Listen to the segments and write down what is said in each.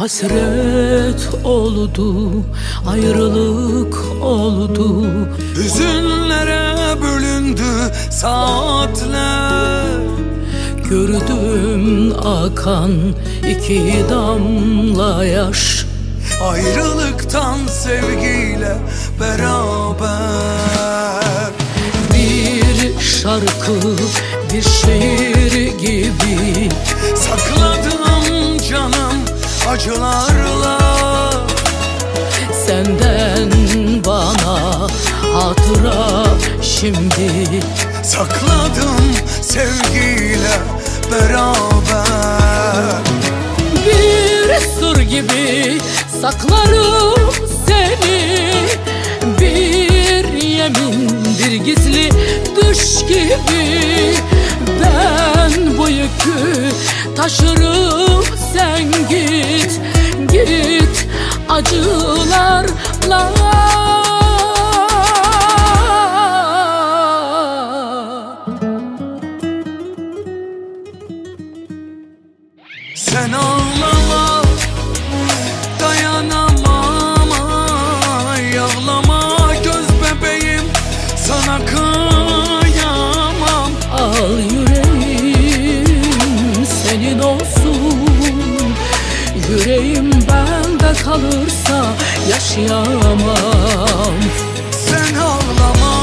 Hasret oldu, ayrılık oldu, hüzünlere bölündü saatler. Gördüm akan iki damla yaş, ayrılıktan sevgiyle beraber. Bir şarkı, bir şiir gibi sakladım canım acılarla. Senden bana hatıra şimdi, sakladım sevgiyle beraber. Bir sır gibi saklarım seni, bir yemin, bir gizli düş gibi. Ben bu yükü taşırım, sen git, git acılarla. Sen ağlama, dayanamam, ay ağlama göz bebeğim, sana kıyamam. Al yüreğim senin olsun, yüreğim bende kalırsa yaşayamam. Sen ağlama,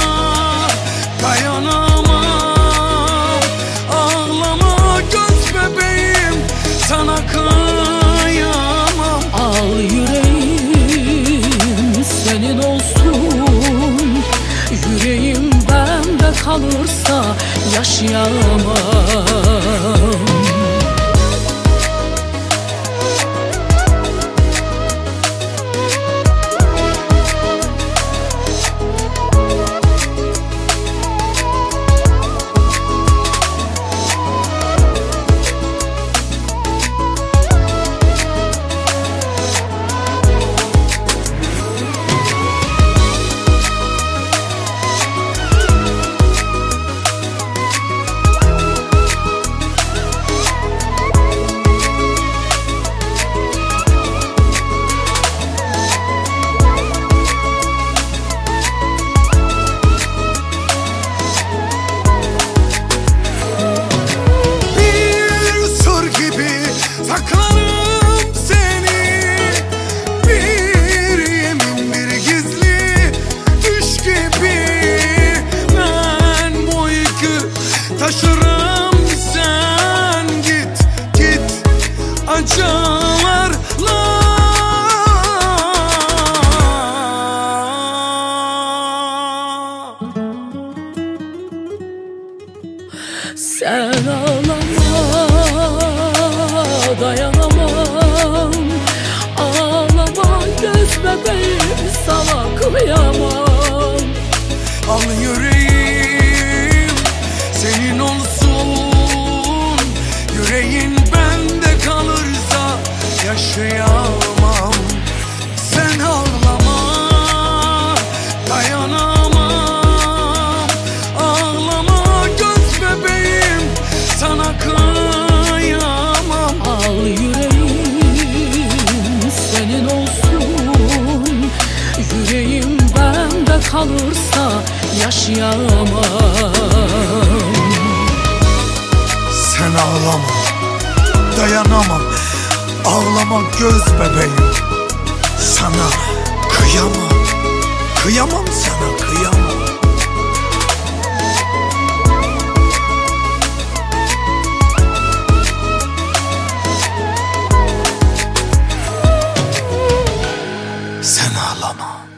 dayanamam, ağlama göz bebeğim, sana kıyamam. Al yüreğim senin olsun, yüreğim bende kalırsa yaşayamam. Saklarım seni, bir yemin, bir gizli düş gibi. Ben bu yükü taşırım, sen git, git acılarla. Sen ağlama, dayanamam, ağlama göz bebeğim, sana kıyamam. Al yüreğim senin olsun, yüreğin bende kalırsa yaşayamam. Sen ağlama, dayanamam, ağlama göz bebeğim, sana kıyamam. Al yüreğim senin olsun, yüreğim bende kalırsa yaşayamam. Sen ağlama, dayanamam, ağlama göz bebeğim, sana kıyamam, kıyamam sana, kıyamam. Sen ağlama.